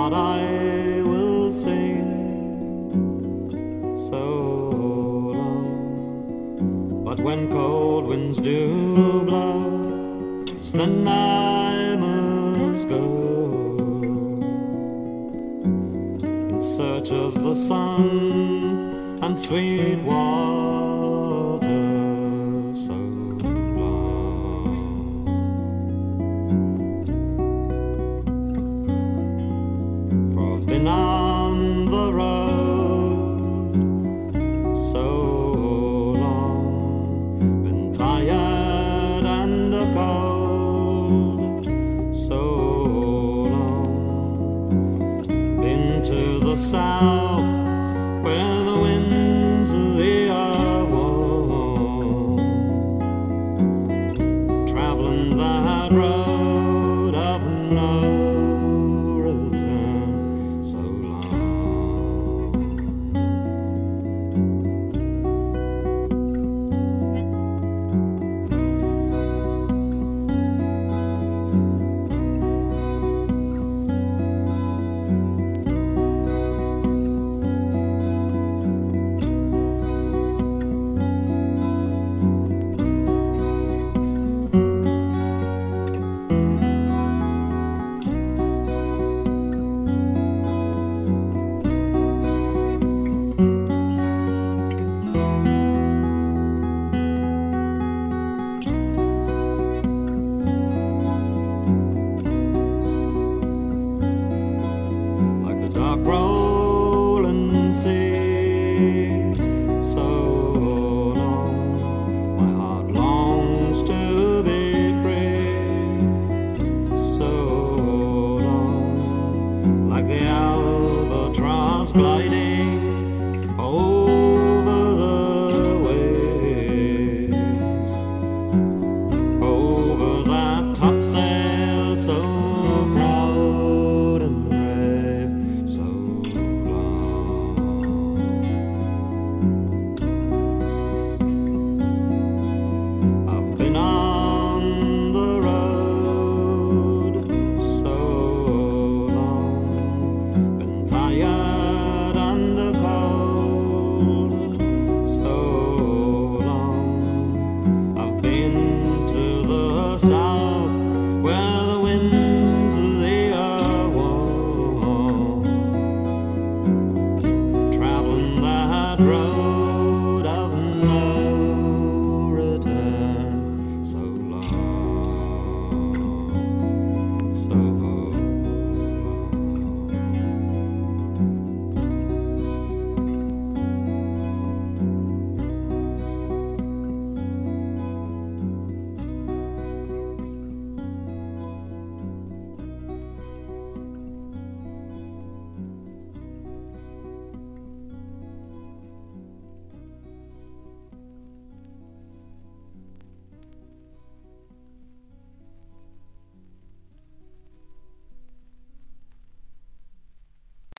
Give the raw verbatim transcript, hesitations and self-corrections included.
heart I will sing so long. But when cold winds do blow, then I must go in search of the sun and sweet water so long. For I've been on the road so long, been tired and a cold so long, been to the south where the winds of the are warm, traveling that road of no return so long. Dark rolling sea so long, my heart longs to be free so long, like the albatross gliding